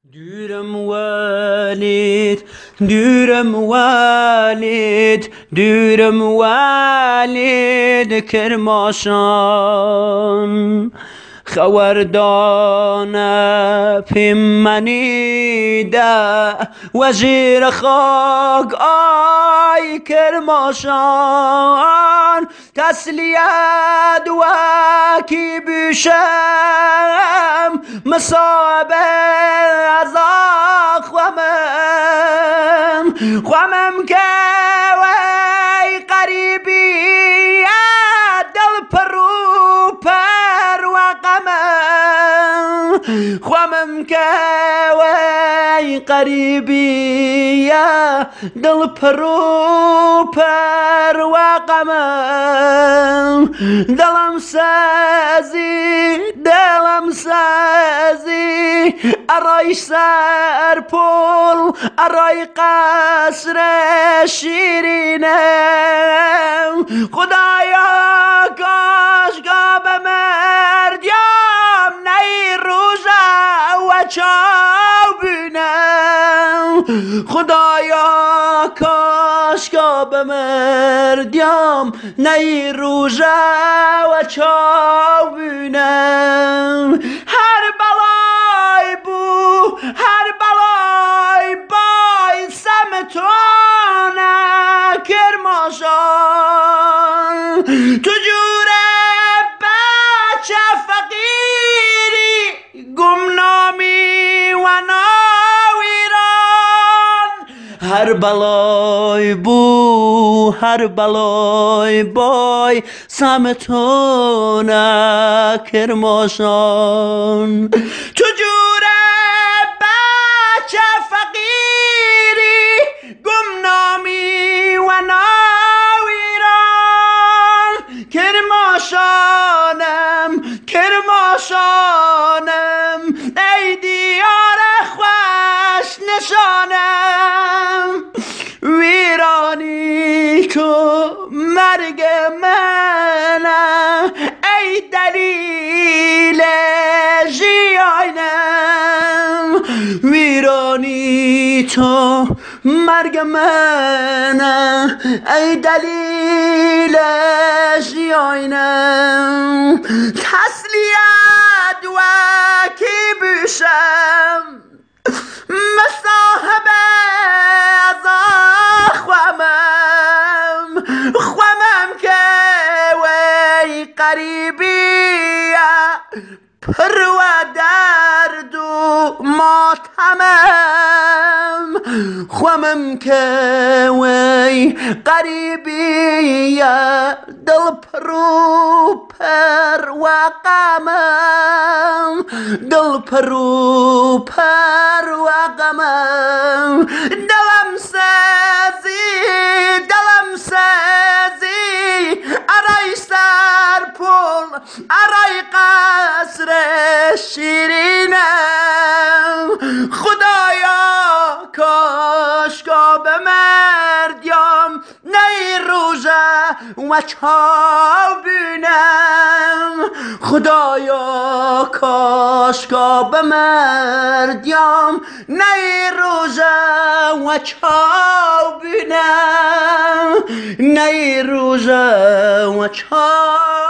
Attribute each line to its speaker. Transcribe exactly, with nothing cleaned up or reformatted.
Speaker 1: دورم والد دورم والد دورم والد کرماشان خواردانه پیمانیده وزیر خاک آی کرماشان تسلیت و کی بیشم مصاب از خوامم خوامم که وی قریبی دل پرو پر و غمم خوامم که وی قریبی دل پرو پر و غمم دلم سازی دلم سازی ارای سر پول ارای قصر شیرینم خدایا کاشگاه به مردیم نی روزه و چاو بینم خدایا کاشگاه به مردیم نی روزه و چاو بینم هر بلای بو هر بلای بای سمتونه کرماشان تو جوره بچه فقیری گمنامی و ناویران هر بلای بو هر بلای بای سمتونه کرماشان تو جوره بچه فقیری گمنامی و ناویران کرماشانم کرماشانم ای دیار خوش نشانم ویرانی تو مرگ منه ای دلیل جیانم ویرانی تو مرگ منه ای دلیل جیانم تسلیت و کی بیشم مصاحب از خوامم خوامم که وی قریبی پر و درد و ماتمم خوامم که وی قریبی دل پرو پر و غمم دل پرو پر و غمم دلم سازی دلم سازی ارای سر پول ارای قصر شیرینم خدایا کاشگاه به مردیم نی روزه و چاو بینم خدایا کاشگاه به مردیم نی روزه و چاو بینم نی روزه و چاو